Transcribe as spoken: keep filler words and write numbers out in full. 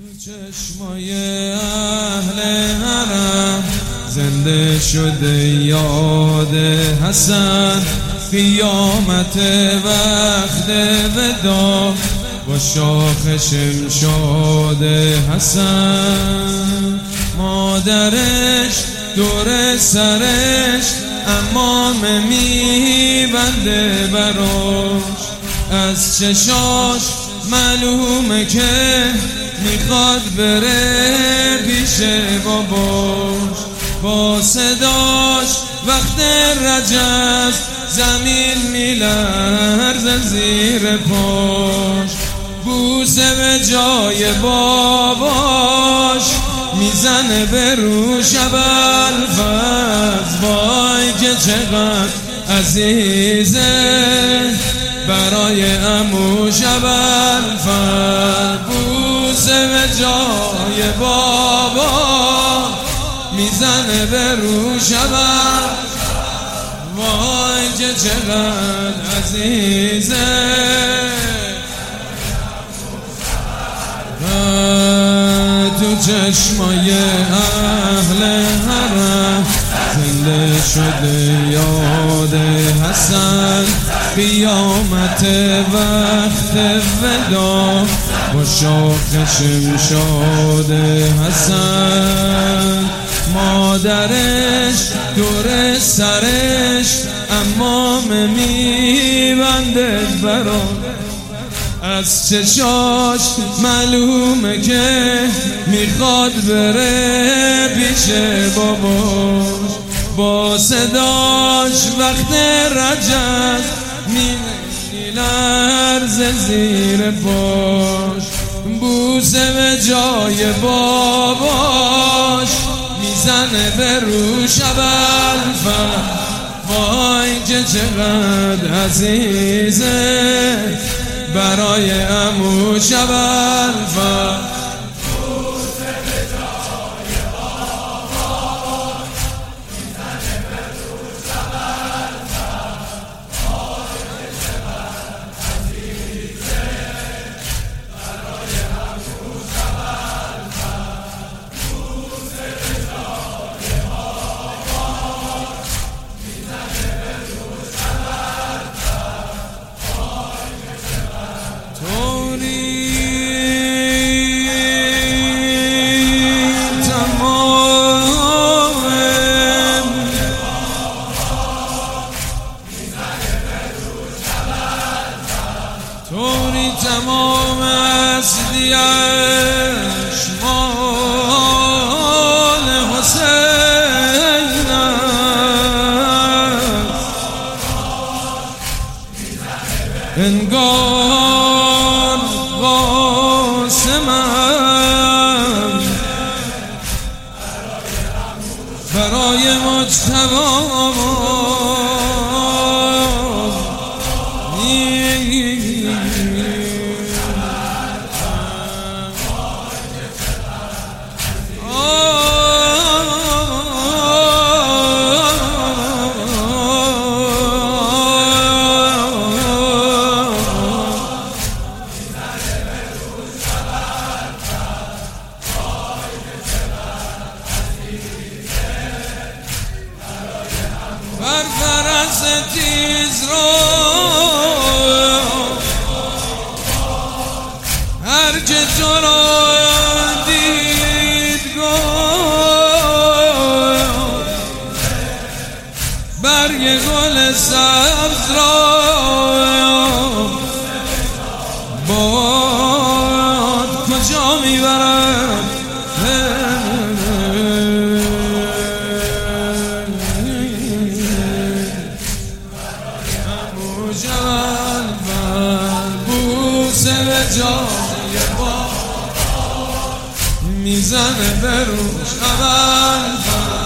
چشمای اهل حرم زنده شده یاد حسن، قیامت وقت ودا با شاخ شمشاد حسن. مادرش دور سرش امامه میبنده براش، از چشاش معلومه که میخواد بره پیش باباش. با صداش وقت رجز زمین میلرزه زیر پاش، بوسه به جای باباش میزنه به روش ابوالفضل. وای که چقدر عزیزه برای عموش ابوالفضل، بوسه به جای بابا میزنه به روش ابوالفضل. وای که چقدر عزیزه تو چشمای اهل حرم زنده شده یاد حسن، قیامت وقت ودا با شاخ شمشاد حسن. مادرش دور سرش امامه میبنده براش، از چشاش معلومه که میخواد بره پیش باباش. با صداش وقت رجز میلرزه زیر پاش، بوسه به جای باباش میزنه به روش ابوالفضل. وای که چقدر عزیزه برای عموش ابوالفضل. توری تمام اصلیش مال حسین است، انگار قاسمم برای مجتبی بر فرس تیز رو هر که تو رو دید گفت، برگ گل سبز را باد کجا میبرد. بوسه به جای بابا میزنه به روش ابوالفضل.